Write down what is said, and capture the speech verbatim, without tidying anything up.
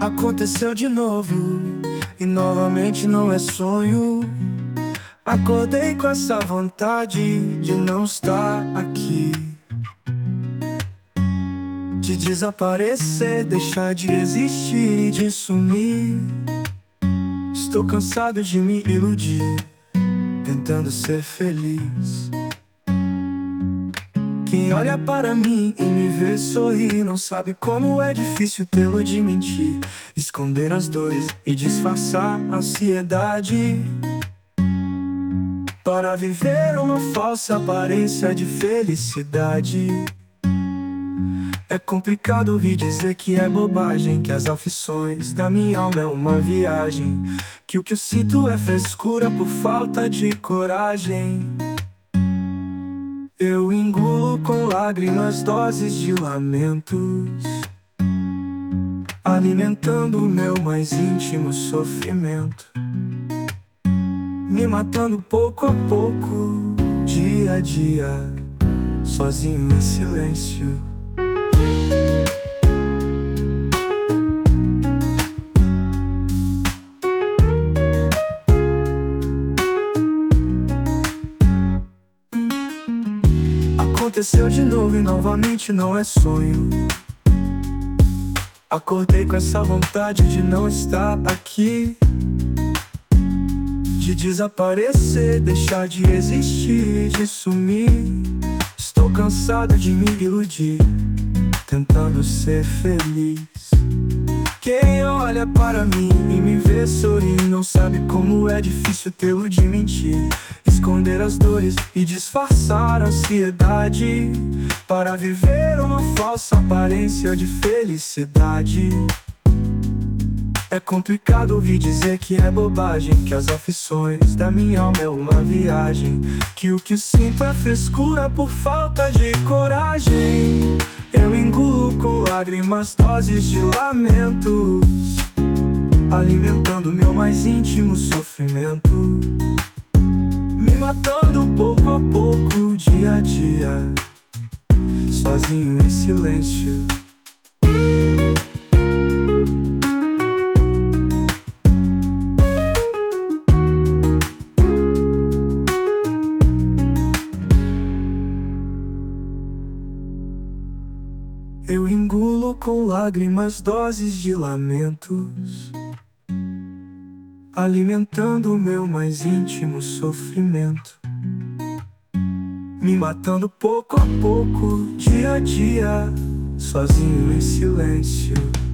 Aconteceu de novo, e novamente não é sonho. Acordei com essa vontade de não estar aqui, de desaparecer, deixar de existir e de sumir. Estou cansado de me iludir, tentando ser feliz. Quem olha para mim e me vê sorrir não sabe como é difícil tê-lo de mentir, esconder as dores e disfarçar a ansiedade, para viver uma falsa aparência de felicidade. É complicado ouvir dizer que é bobagem, que as aflições da minha alma é uma viagem, que o que eu sinto é frescura por falta de coragem. Eu engulo com lágrimas doses de lamentos, alimentando o meu mais íntimo sofrimento, me matando pouco a pouco, dia a dia, sozinho em silêncio. Aconteceu de novo e novamente não é sonho. Acordei com essa vontade de não estar aqui, de desaparecer, deixar de existir, de sumir. Estou cansado de me iludir, tentando ser feliz. Quem olha para mim e me vê sorrir não sabe como é difícil tê-lo de mentir, esconder as dores e disfarçar a ansiedade, para viver uma falsa aparência de felicidade. É complicado ouvir dizer que é bobagem, que as aflições da minha alma é uma viagem, que o que eu sinto é frescura por falta de coragem. Eu engulo com lágrimas doses de lamentos, alimentando meu mais íntimo sofrimento, me matando pouco a pouco, dia a dia, sozinho em silêncio. Eu engulo com lágrimas doses de lamentos, alimentando o meu mais íntimo sofrimento, me matando pouco a pouco, dia a dia, sozinho em silêncio.